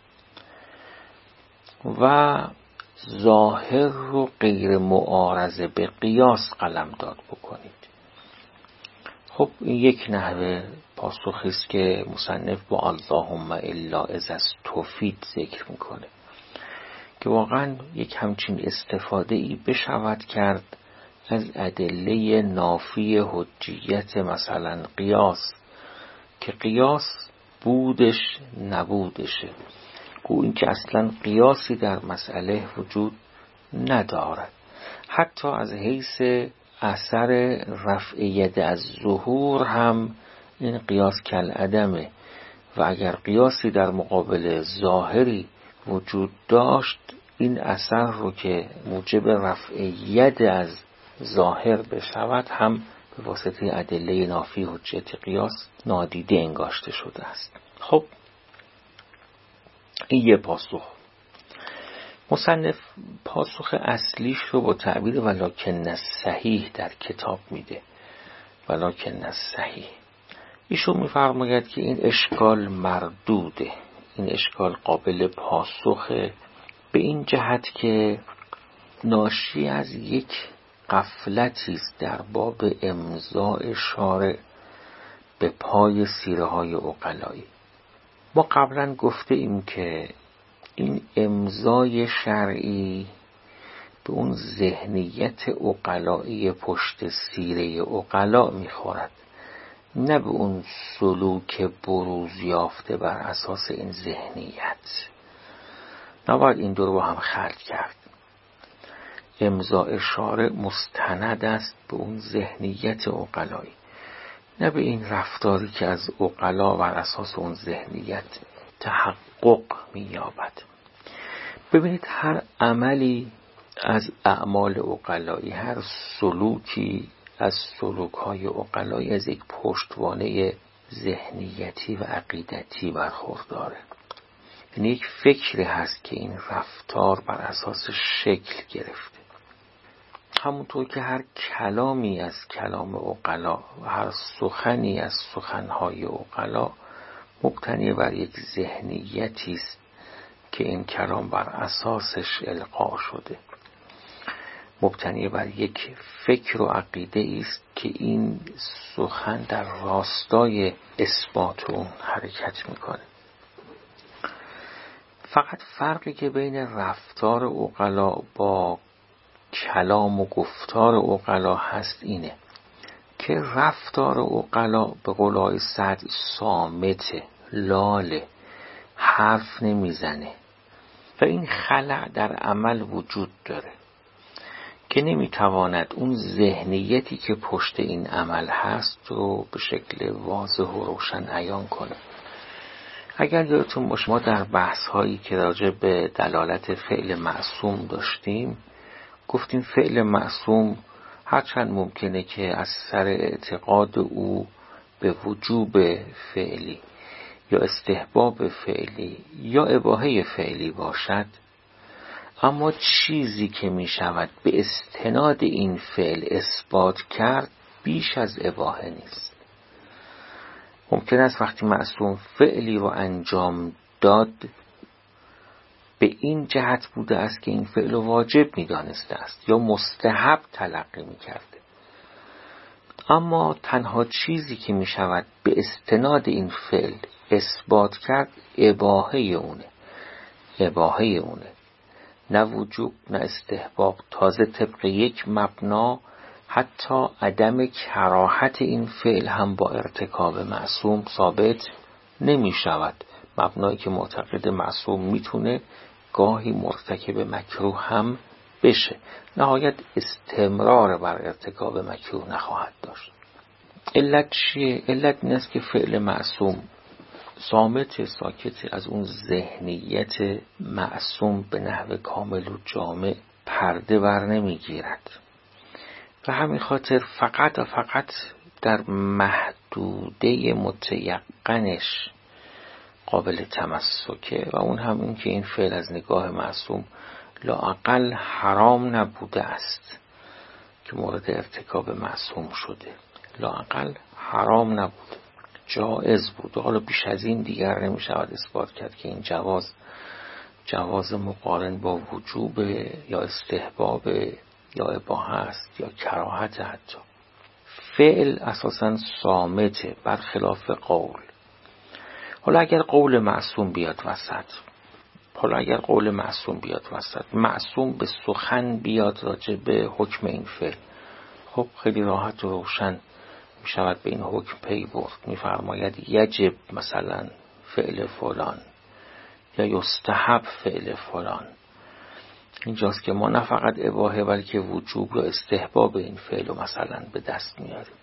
و ظاهر رو غیر معارضه به قیاس قلمداد بکنید. خب این یک نحوه پاسخی است که مصنف با اللهم الا اذا استفید ذکر میکنه که واقعا یک همچین استفاده ای بشود کرد از ادله نافی حجیت مثلا قیاس که قیاس بودش نبودشه، گو این که اصلا قیاسی در مسئله وجود ندارد. حتی از حیث اثر رفع ید از ظهور هم این قیاس کل عدمه، و اگر قیاسی در مقابل ظاهری وجود داشت این اثر رو که موجب رفع ید از ظاهر بشود هم به واسطه ادله نافی حجیت قیاس نادیده انگاشته شده است. خب این یه پاسخ. مصنف پاسخ اصلیش رو با تعبیر ولکن صحیح در کتاب میده ولکن الصحیح. ایشون می‌فرماید که این اشکال مردوده، این اشکال قابل پاسخه، به این جهت که ناشی از یک غفلتی است در باب امضاء شارع به پای سیره های عقلایی. ما قبلا گفته ایم که این امضای شرعی به اون ذهنیت عقلایی پشت سیره عقلا میخورد، نه به اون سلوک بروز یافته بر اساس این ذهنیت. نباید این دو رو با هم خلط کرد. امضاء شارع مستند است به اون ذهنیت عقلایی، نه به این رفتاری که از عقلا بر اساس اون ذهنیت تحقق می‌یابد. ببینید هر عملی از اعمال عقلایی، هر سلوکی از سلوک‌های عقلایی از یک پشتوانه ذهنیتی و عقیدتی برخورداره. یعنی یک فکری هست که این رفتار بر اساس شکل گرفته. همونطور که هر کلامی از کلام عقلا و هر سخنی از سخنهای عقلا مبتنی بر یک ذهنیتی است که این کلام بر اساسش القا شده، مبتنی بر یک فکر و عقیده است که این سخن در راستای اثبات اون حرکت میکنه. فقط فرقی که بین رفتار عقلا با کلام و گفتار عقلا هست اینه که رفتار عقلا به قول آقای سعدی صامته، لاله، حرف نمیزنه و این خلأ در عمل وجود داره که نمیتواند اون ذهنیتی که پشت این عمل هست رو به شکل واضح و روشن عیان کنه. اگر یادتون باشه ما در بحث هایی که راجع به دلالت فعل معصوم داشتیم گفتیم فعل معصوم هرچند ممکنه که از سر اعتقاد او به وجوب فعلی یا استحباب فعلی یا اباحه فعلی باشد، اما چیزی که می شود به استناد این فعل اثبات کرد بیش از اباحه نیست. ممکن است وقتی معصوم فعلی رو انجام داد به این جهت بوده است که این فعل واجب می دانسته است یا مستحب تلقی می کرده، اما تنها چیزی که می شود به استناد این فعل اثبات کرد اباحه اونه، اباحه اونه، نه وجوب نه استحباب. تازه طبق یک مبنا حتی عدم کراهت این فعل هم با ارتکاب معصوم ثابت نمی شود. مبنایی که معتقد معصوم میتونه گاهی مرتکب مکروه هم بشه، نهایت استمرار بر ارتکاب مکروه نخواهد داشت. علت چیه؟ علت این است که فعل معصوم صامت، ساکت، از اون ذهنیت معصوم به نحو کامل و جامع پرده بر نمیگیرد و همین خاطر فقط و فقط در محدوده متیقنش قابل تمسکه و اون هم این که این فعل از نگاه معصوم لااقل حرام نبوده است که مورد ارتکاب معصوم شده، لااقل حرام نبود، جائز بود. حالا بیش از این دیگر نمی شود اثبات کرد که این جواز جواز مقارن با وجوب یا استحباب یا اباحه است یا کراهت. حتی فعل اساساً صامته برخلاف قول. حالا اگر قول معصوم بیاد وسط حالا اگر قول معصوم بیاد وسط معصوم به سخن بیاد راجع به حکم این فعل، خب خیلی راحت و روشن می شود به این حکم پی برد. می فرماید یجب مثلا فعل فلان یا یستحب فعل فلان. اینجاست که ما نه فقط اباحه بلکه وجوب یا استحباب این فعل رو مثلا به دست میاریم.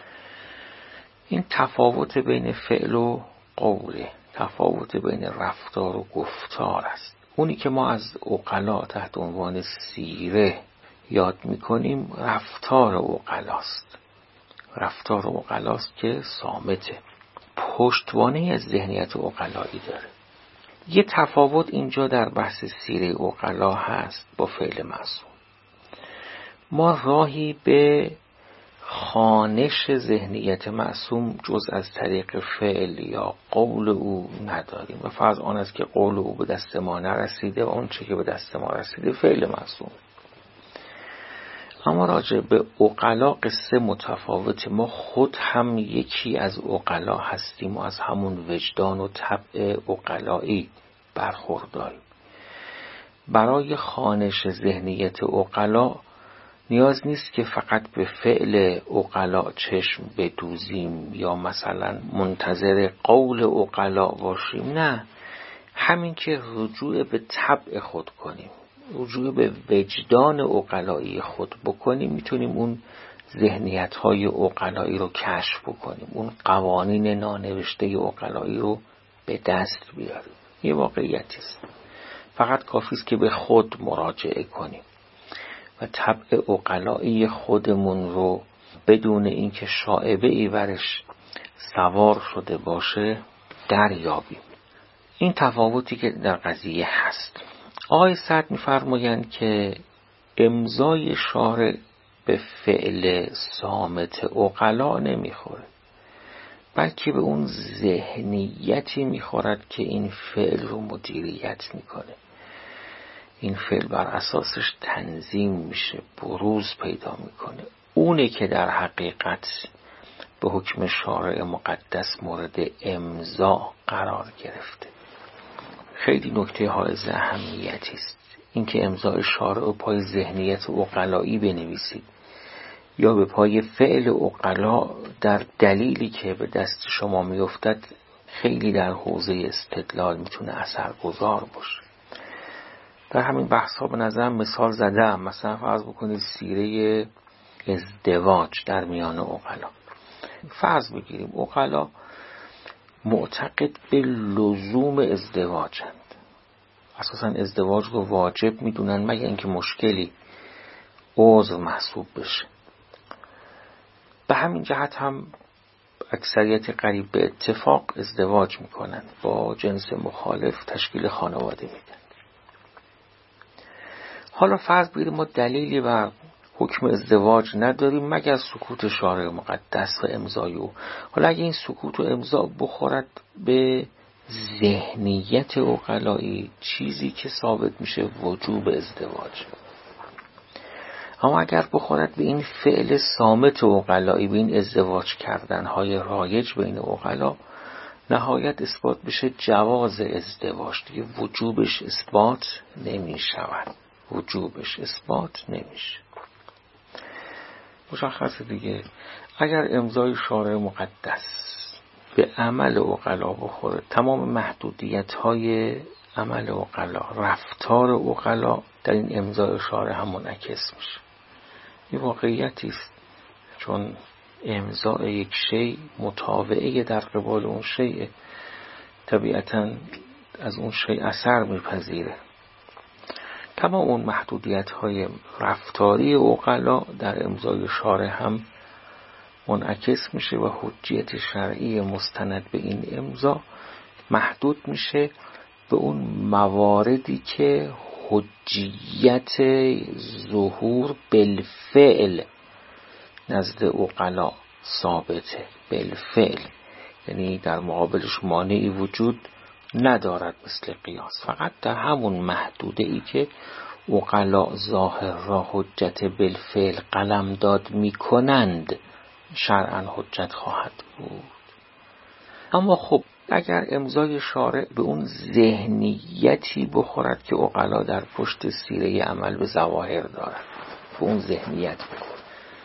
این تفاوت بین فعل و قوله، تفاوت بین رفتار و گفتار است. اونی که ما از عقلا تحت عنوان سیره یاد میکنیم رفتار عقلاست، رفتار عقلاست که صامته، پشتوانه از ذهنیت عقلایی داره. یه تفاوت اینجا در بحث سیره عقلا هست با فعل معصوم. ما راهی به خانش ذهنیت معصوم جز از طریق فعل یا قول او نداریم و فرض آن است که قول او به دست ما نرسیده و اون چه که به دست ما رسیده فعل معصوم. اما راجع به عقلا قصه متفاوته. ما خود هم یکی از عقلا هستیم و از همون وجدان و طبع عقلایی برخورداریم. برای خانش ذهنیت عقلا نیاز نیست که فقط به فعل عقلا چشم بدوزیم یا مثلا منتظر قول عقلا باشیم. نه، همین که رجوع به طبع خود کنیم، رجوع به وجدان عقلایی خود بکنیم، میتونیم اون ذهنیت‌های عقلایی رو کشف بکنیم، اون قوانین نانوشته عقلایی رو به دست بیاریم. یه واقعیتی است. فقط کافی است که به خود مراجعه کنیم و طبع عقلایی خودمون رو بدون اینکه شائبه‌ای برش سوار شده باشه دریابیم. این تفاوتی که در قضیه هست. آقای سعد می‌فرمایند که امضای شارع به فعل صامت عقلا نمیخوره، بلکه به اون ذهنیتی میخورد که این فعل رو مدیریت میکنه. این فعل بر اساسش تنظیم میشه، بروز پیدا میکنه. اونه که در حقیقت به حکم شارع مقدس مورد امضا قرار گرفته. خیلی نکته حائز اهمیتی است اینکه امضای شارع پای ذهنیت عقلایی بنویسید یا به پای فعل عقلا در دلیلی که به دست شما میافتد خیلی در حوزه استدلال میتونه اثرگذار باشه. در همین بحث ها به نظر مثال زدم. مثلا فرض بکنید سیره ازدواج در میان عقلا. فرض بگیریم عقلا معتقد به لزوم ازدواجند، اساسا ازدواج رو واجب میدونن مگر اینکه مشکلی عذر محسوب بشه. به همین جهت هم اکثریت قریب به اتفاق ازدواج میکنن، با جنس مخالف تشکیل خانواده میدن. حالا فرض بگیریم ما دلیلی بر حکم ازدواج نداریم مگر سکوت شارع مقدس و امضای او. حالا اگه این سکوت و امضا بخورد به ذهنیت عقلایی، چیزی که ثابت میشه وجوب ازدواج. اما اگر بخورد به این فعل صامت عقلایی، به این ازدواج کردن های رایج بین عقلا، نهایت اثبات بشه جواز ازدواج، دیگه وجوبش اثبات نمی شود. وجوبش اثبات نمیشه. مشخصه دیگه. اگر امضای شارع مقدس به عمل عقلا بخوره، تمام محدودیت های عمل عقلا، رفتار عقلا در این امضای شارع هم منعکس میشه. این واقعیتی است، چون امضای یک شی متابعه در قبال اون شیء، طبیعتاً از اون شی اثر میپذیره. تمام اون محدودیت های رفتاری عقلا در امضای شارع هم منعکس میشه و حجیت شرعی مستند به این امضا محدود میشه به اون مواردی که حجیت ظهور بالفعل نزد عقلا ثابته. بالفعل یعنی در مقابلش مانعی وجود ندارد مثل قیاس، فقط در همون محدوده ای که عقلا ظاهر را حجت بالفعل قلمداد میکنند شرعاً حجت خواهد بود. اما خب اگر امضای شارع به اون ذهنیتی بخورد که عقلا در پشت سیره عمل به ظواهر دارد، به اون ذهنیت بخورد،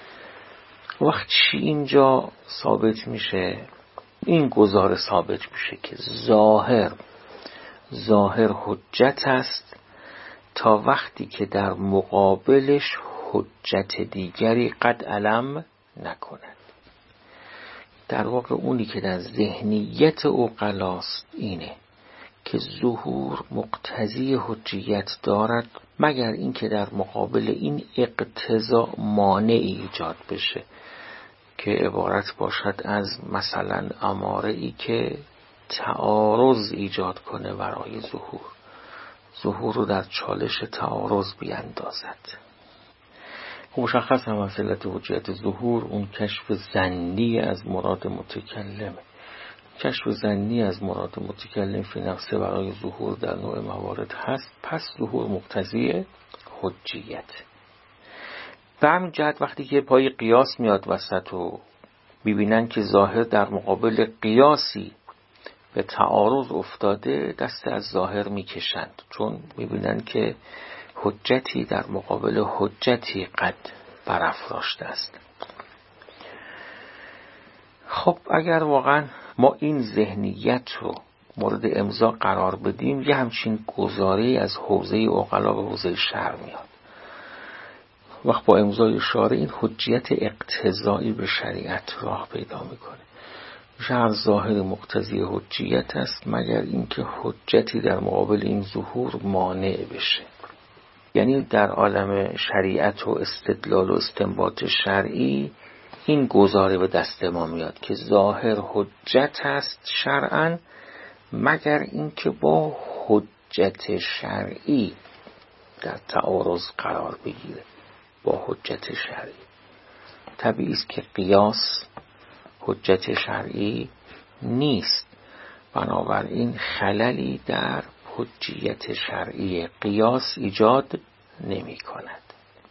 وقت چی اینجا ثابت میشه؟ این گزاره ثابت میشه که ظاهر ظاهر حجت است تا وقتی که در مقابلش حجت دیگری قد علم نکند. در واقع اونی که در ذهنیت عقلاست اینه که ظهور مقتضی حجیت دارد مگر این که در مقابل این اقتضا مانعی ایجاد بشه که عبارت باشد از مثلا اماره ای که تعارض ایجاد کنه برای ظهور، ظهور رو در چالش تعارض بیاندازد. مشخص هم از علت حجیت ظهور اون کشف ظنی از مراد متکلمه. کشف ظنی از مراد متکلم فی نفسه برای ظهور در نوع موارد هست، پس ظهور مقتضی حجیت. به همین جهت وقتی که پای قیاس میاد وسط و ببینن که ظاهر در مقابل قیاسی به تعارض افتاده، دست از ظاهر میکشند، چون میبینن که حجتی در مقابل حجتی قد برافراشته است. خب اگر واقعا ما این ذهنیت رو مورد امضا قرار بدیم، یه همچین گزاره از حوزه عقلا به حوزه شرع میاد. وقت با امضای شارع این حجیت اقتضایی به شریعت راه پیدا میکنه. هر ظاهر مقتضی حجیت است مگر اینکه حجتی در مقابل این ظهور مانع بشه. یعنی در عالم شریعت و استدلال و استنباط شرعی این گزاره به دست ما میاد که ظاهر حجت است شرعاً مگر اینکه با حجت شرعی در تعارض قرار بگیره با حجت شرعی. طبیعی است که قیاس حجت شرعی نیست، بنابراین خللی در حجیت شرعی قیاس ایجاد نمی کند.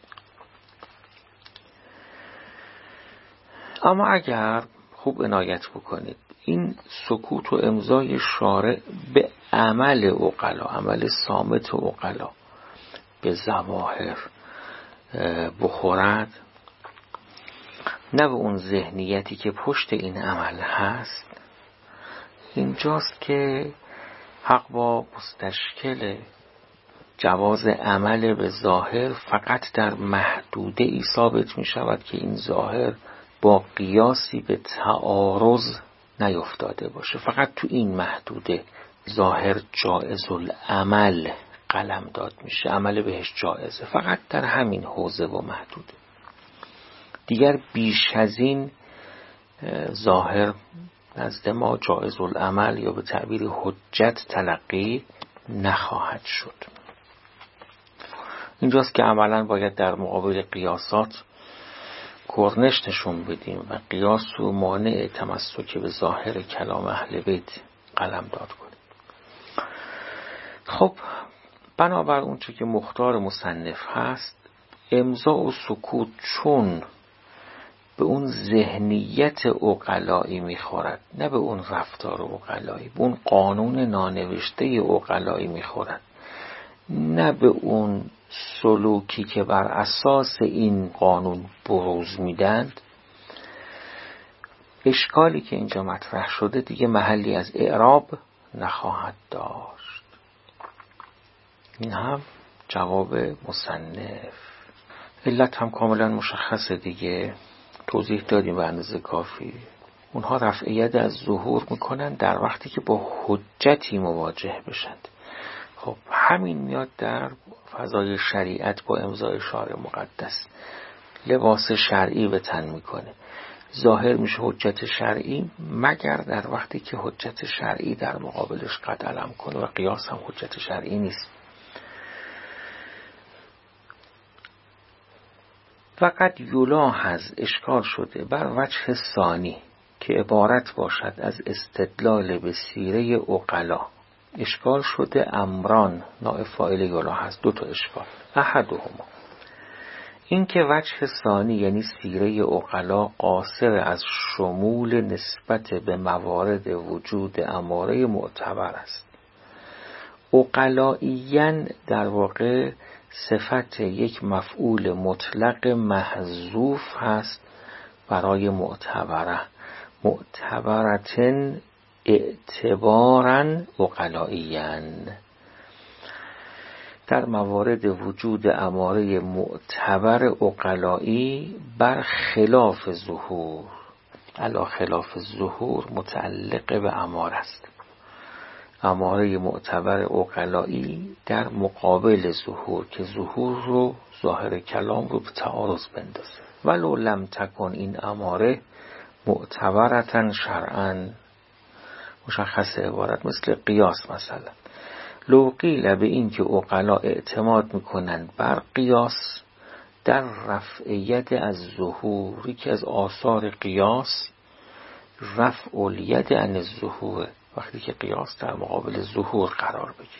اما اگر خوب عنایت بکنید این سکوت و امضای شارع به عمل عقلا، عمل صامت عقلا به ظواهر بخورد، نه به اون ذهنیتی که پشت این عمل هست، اینجاست که حق با مستشکل جواز عمل به ظاهر فقط در محدوده ای ثابت می شود که این ظاهر با قیاسی به تعارض نیفتاده باشه. فقط تو این محدوده ظاهر جائز العمل قلم داد میشه، عمل بهش جائزه، فقط در همین حوزه و محدوده. دیگر بیش از این ظاهر نزد ما جائز العمل یا به تعبیر حجت تلقی نخواهد شد. اینجاست که عملاً باید در مقابل قیاسات کرنش نشون بدیم و قیاس و مانع تمسک به ظاهر کلام اهل بیت قلم داد کنیم. خب بنابر اون چه که مختار مصنف هست، امضا و سکوت چون به اون ذهنیت عقلایی میخورد، نه به اون رفتار عقلایی، به اون قانون نانوشته عقلایی میخورد، نه به اون سلوکی که بر اساس این قانون بروز میدند، اشکالی که اینجا مطرح شده دیگه محلی از اعراب نخواهد داشت. این هم جواب مصنف. علت هم کاملا مشخصه دیگه، توضیح دادیم به اندازه کافی. اونها رفع ید از ظهور میکنن در وقتی که با حجتی مواجه بشند. خب همین میاد در فضای شریعت با امضای شارع مقدس، لباس شرعی به تن میکنه، ظاهر میشه حجت شرعی مگر در وقتی که حجت شرعی در مقابلش قد علم کنه و قیاس هم حجت شرعی نیست. فقط یلاحظ اشکال شده بر وجه ثانی که عبارت باشد از استدلال به سیره عقلا. اشکال شده امران نائب فاعل یلاحظ، دو تا اشکال. احدهما این که وجه ثانی یعنی سیره عقلا قاصر از شمول نسبت به موارد وجود اماره معتبر است. عقلائیاً در واقع صفت یک مفعول مطلق محذوف هست برای معتبره، معتبرتن اعتباراً عقلائیاً. در موارد وجود اماره معتبر عقلایی بر خلاف ظهور، علی خلاف ظهور متعلق به اماره است. اماره معتبر عقلایی در مقابل ظهور که ظهور رو، ظاهر کلام رو به تعارض بندازه. ولو لم تکن این اماره معتبرتن شرعاً، مشخص عبارت مثل قیاس مثلا. لو قیل به این که عقلا اعتماد میکنن بر قیاس در رفع ید از ظهور، که از آثار قیاس رفع الید عن الظهور، وقتی که قیاس در مقابل ظهور قرار بگیره.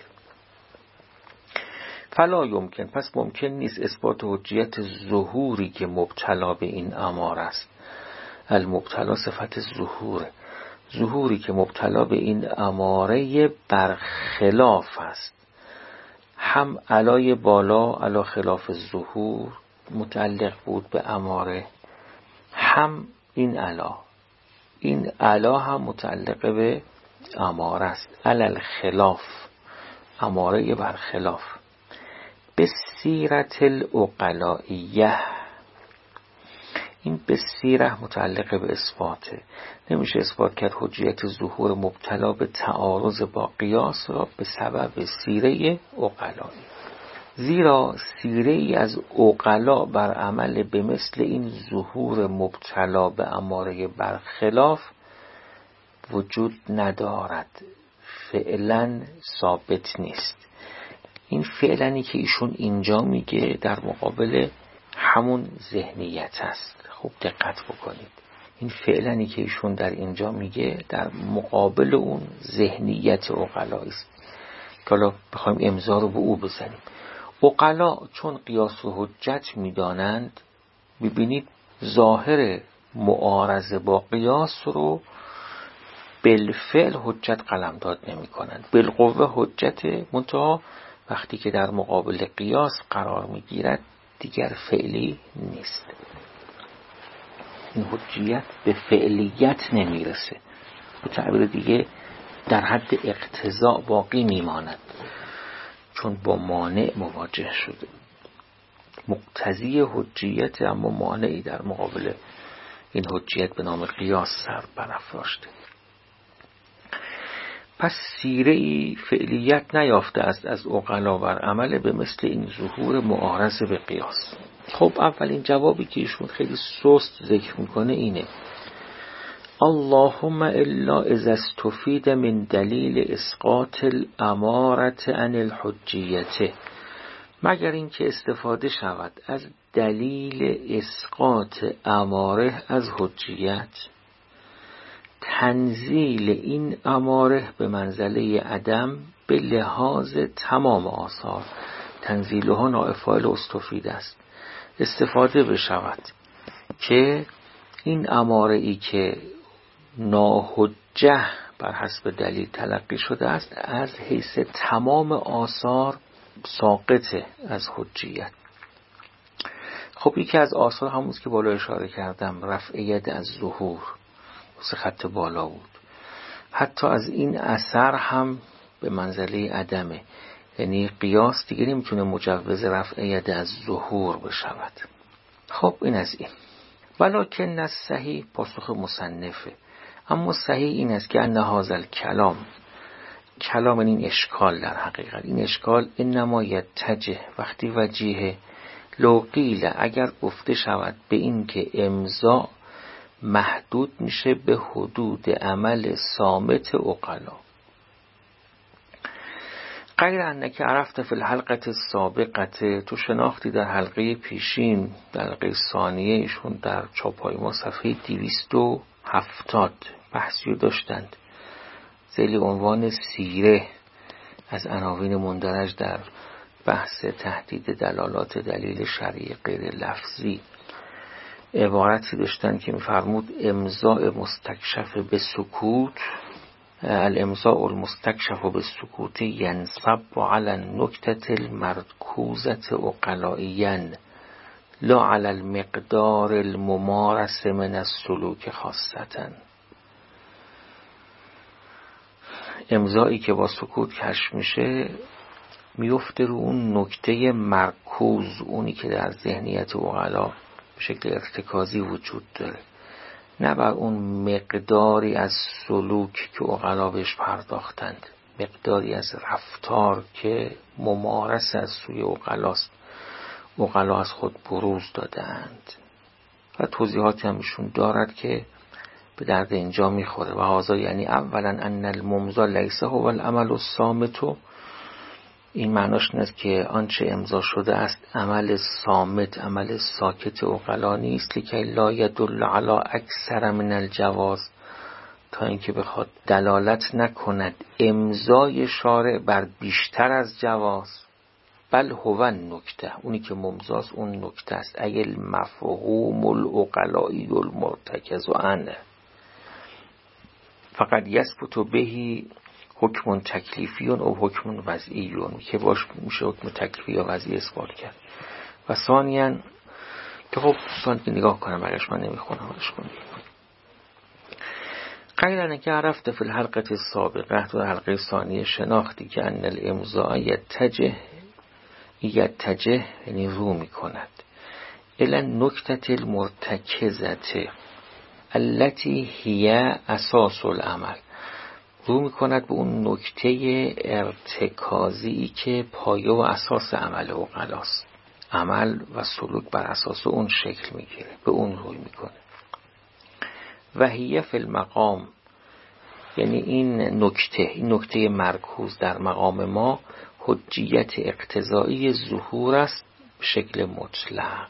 فلا یمکن، پس ممکن نیست اثبات حجیت ظهوری که مبتلا به این اماره است. المبتلا صفت ظهور، ظهوری که مبتلا به این اماره برخلاف است. هم علای بالا علا خلاف ظهور متعلق بود به اماره، هم این علا این علا هم متعلق به اماره است. علل خلاف، اماره برخلاف. به سیرت العقلائیه، این به سیره متعلق به اثباته. نمیشه اثبات کرد حجیت ظهور مبتلا به تعارض با قیاس را به سبب سیره عقلایی، زیرا سیره ای از عقلا بر عمل به مثل این ظهور مبتلا به اماره برخلاف وجود ندارد، فعلا ثابت نیست. این فعلنی که ایشون اینجا میگه در مقابل همون ذهنیت است. خوب دقت بکنید، این فعلنی که ایشون در اینجا میگه در مقابل اون ذهنیت عقلایی است که حالا بخوایم امضا رو به او بزنیم. عقلا چون قیاس و حجت میدانند، ببینید ظاهر معارضه با قیاس رو بالفعل حجت قلمداد نمی کنند، بالقوه حجت، منتها وقتی که در مقابل قیاس قرار میگیرد دیگر فعلی نیست. این حجیت به فعلیت نمیرسه، به تعبیر دیگه در حد اقتضاء باقی میماند، چون با مانع مواجه شده. مقتضی حجیت اما مانعی در مقابل این حجیت به نام قیاس سر برافراشته. پس سیره‌ای فعلیت نیافته است از عقلا بر عمل به مثل این ظهور معارض به قیاس. خب اولین جوابی که ایشون خیلی سست ذکر میکنه اینه: اللهم الا اذا استفید من دلیل اسقاط الاماره عن الحجیته، مگر اینکه استفاده شود از دلیل اسقاط اماره از حجیت، تنزیل این اماره به منزله عدم به لحاظ تمام آثار. تنزیلها نائب فاعل استفید است. استفاده بشود که این اماره ای که ناحجه بر حسب دلیل تلقی شده است از حیث تمام آثار ساقطه از حجیت. خب یکی از آثار همونست که بالا اشاره کردم، رفع ید از ظهور، سه خط بالا بود. حتی از این اثر هم به منزله عدمه، یعنی قیاس دیگه نمیتونه مجوز رفع ید از ظهور بشود. خب این از این. ولکن الصحیح، پاسخ مصنفه، اما صحیح این است که ان هذا کلام، کلام این اشکال، در حقیقت این اشکال انما یتجه، وقتی وجیه، لو قیل، اگر گفته شود به این که امضا محدود میشه به حدود عمل صامت عقلا. غیر انک عرفت فی الحلقه السابقه، تو شناختی در حلقه پیشین، در حلقه ثانیه ایشون در چاپای ما صفحه دویست و هفتاد بحثی داشتند ذیل عنوان سیره، از عناوین مندرج در بحث تهدید دلالات دلیل شرعی غیر لفظی. عبارتی داشتن که می‌فرمود امضاء مستکشف به سکوت، الامضاء المستکشف به سکوت ینصب علی النکته المرکوزه عقلائیا لا علی المقدار الممارس من السلوک خاصتا. امضایی که با سکوت کشف میشه میفته رو اون نکته مرکوز، اونی که در ذهنیت عقلا به شکل ارتکازی وجود داره، نه بر اون مقداری از سلوک که عقلا بهش پرداختند، مقداری از رفتار که ممارس از سوی عقلاست، عقلا از خود بروز دادند. و توضیحاتی همشون دارد که به درد اینجا میخوره. و هذا یعنی اولا ان الممضى لیس هو العمل الصامت، این معناش این است که آنچه امضا شده است عمل صامت، عمل ساکت عقلا نیست، لکه لا یدل علی اکثر من الجواز، تا اینکه بخواد دلالت نکند امضای شارع بر بیشتر از جواز. بل هو نکته، اونی که ممضاست اون نکته است. ای المفهوم العقلائی المرتکز عنه، فقط یثبت بهی حکم تکلیفی و حکم وضعی، که باش میشه حکم تکلیفی یا وضعی اثبات کرد. و ثانیاً که خب دوستان نگاه کنم برش، من نمیخونم برش کنم. غیر اینکه عرفت فی الحلقه السابقه، تو حلقه ثانیه شناختی که ان الامضاء یتجه یتجه یعنی رو میکند الی نکته المرتکزه التي هی اساس العمل، رو میکند به اون نکته ارتکازی که پایه و اساس عمل عقلاست. عمل و سلوک بر اساس اون شکل میگیره، به اون روی میکنه. و هی فی المقام، یعنی این نکته، این نکته مرکوز در مقام ما حجیت اقتضایی ظهور است به شکل مطلق.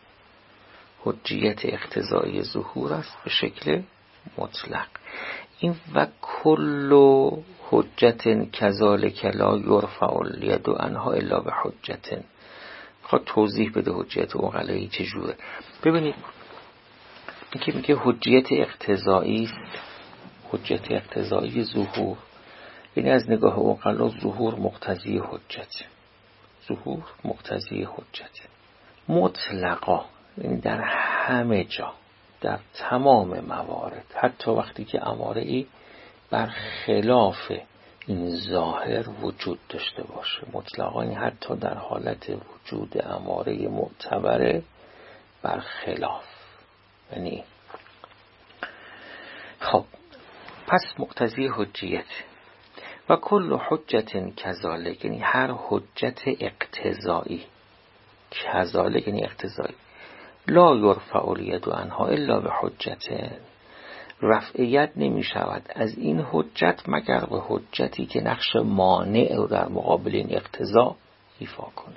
حجیت اقتضایی ظهور است به شکل مطلق. این و کل حجت کذالک لا یرفع الید عنها الا به حجت، میخواد توضیح بده حجیت عقلایی چجوره. ببینید این که میگه حجیت اقتضایی است، حجیت اقتضایی ظهور، یعنی از نگاه عقلا ظهور مقتضی حجت، ظهور مقتضی حجت مطلقا، یعنی در همه جا، در تمام موارد، حتی وقتی که اماره‌ای بر خلاف این ظاهر وجود داشته باشه. مطلقا یعنی حتی در حالت وجود اماره معتبره بر خلاف، یعنی خب پس مقتضی حجیت. و کل حجت کذالک، یعنی هر حجت اقتضایی، کذالک یعنی اقتضایی، لا یرفع الید عنها الا به حجت، رفع ید نمی شود از این حجت مگر به حجتی که نقش مانع رو در مقابل این اقتضا ایفا کنه.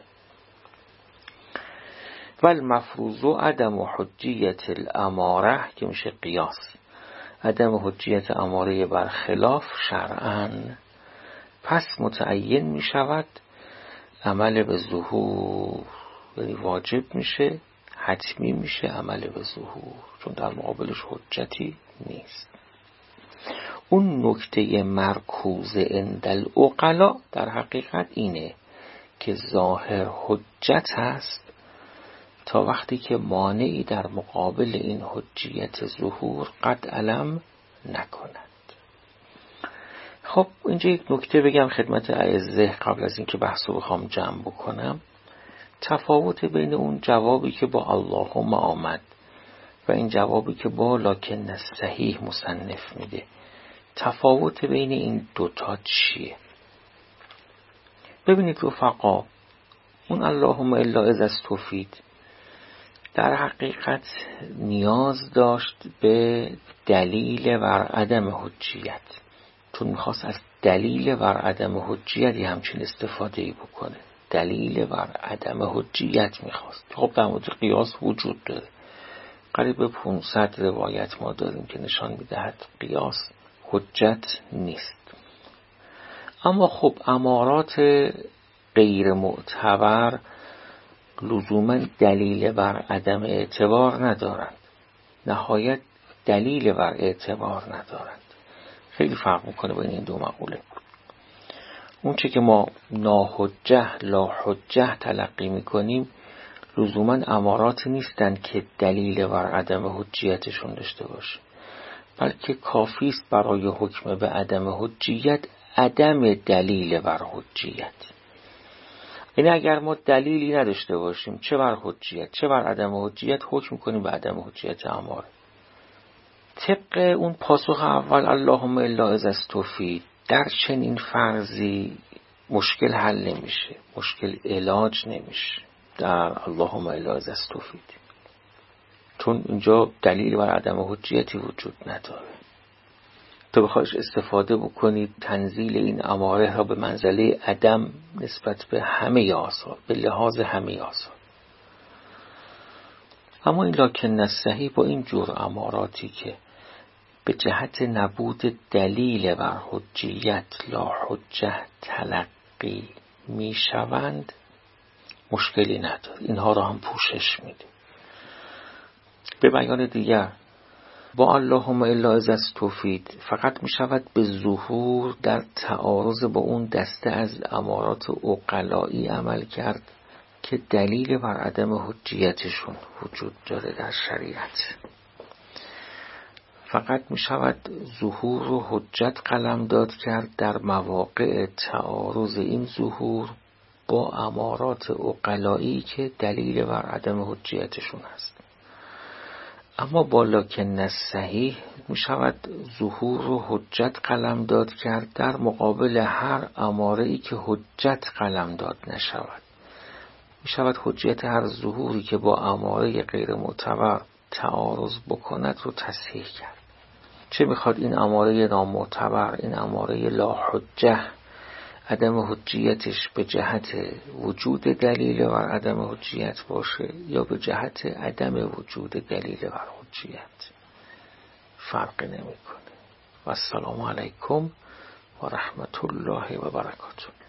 و المفروض عدم حجیت الاماره، که میشه قیاس، عدم حجیت اماره برخلاف شرعاً، پس متعین می شود عمل به ظهور، یعنی واجب میشه، حتمی میشه عمل به ظهور، چون در مقابلش حجتی نیست. اون نکته مرکوز عند العقلا در حقیقت اینه که ظاهر حجت هست تا وقتی که مانعی در مقابل این حجیت ظهور قد علم نکند. خب اینجا یک نکته بگم خدمت اعزه قبل از اینکه بحثو بخوام جمع بکنم. تفاوت بین اون جوابی که با اللهم آمد و این جوابی که با لکن صحیح مصنف میده، تفاوت بین این دوتا چیه؟ ببینید رفقا، اون اللهم الا اذا استفید در حقیقت نیاز داشت به دلیل بر عدم حجیت، چون میخواست از دلیل بر عدم حجیت همچین استفاده ای بکنه. دلیل بر عدم حجیت میخواست. خب در مورد قیاس وجود داره، قریب به پانصد روایت ما داریم که نشان میدهد قیاس حجت نیست. اما خب امارات غیر معتبر لزوما دلیل بر عدم اعتبار ندارند، نهایت دلیل بر اعتبار ندارند. خیلی فرق میکنه بین این دو مقوله. اون چه که ما ناحجه لا حجه تلقی میکنیم لزوما امارات نیستند که دلیل بر عدم حجیتشون داشته باشه، بلکه کافی است برای حکم به عدم حجیت عدم دلیل بر حجیت. یعنی اگر ما دلیلی نداشته باشیم چه بر حجیت چه بر عدم حجیت، حکم کنیم به عدم حجیت اماره. طبق اون پاسخ اول اللهم الا اذا استفید، در چنین فرضی مشکل حل نمیشه، مشکل علاج نمیشه در اللهم الا اذا استفید، چون اینجا دلیل بر عدم حجیتی وجود نداره. تو بخواهش استفاده بکنی تنزیل این اماره را به منزله عدم نسبت به همه آثار، به لحاظ همه آثار. اما این لکن الصحیح با این جور اماراتی که به جهت نبود دلیل بر حجیت لا حجه تلقی می شوند مشکلی نداره، اینها را هم پوشش میده. به بیان دیگر با اللهم الا اذا استفید فقط می شود به ظهور در تعارض با اون دسته از امارات عقلایی عمل کرد که دلیل بر عدم حجیتشون وجود داره در شریعت. فقط می شود ظهور و حجت قلمداد کرد در مواقع تعارض این ظهور با امارات عقلایی که دلیل بر عدم حجیتشون هست. اما با لکن الصحیح می شود ظهور و حجت قلمداد کرد در مقابل هر اماره‌ای که حجت قلمداد نشود. می شود حجیت هر ظهوری که با اماره غیر معتبر تعارض بکند رو تصحیح کرد. چه میخواد این اماره نامعتبر، این اماره لا حجه، عدم حجیتش به جهت وجود دلیل بر عدم حجیت باشه یا به جهت عدم وجود دلیل بر حجیت، فرق نمیکنه. و السلام علیکم و رحمت الله و برکاته.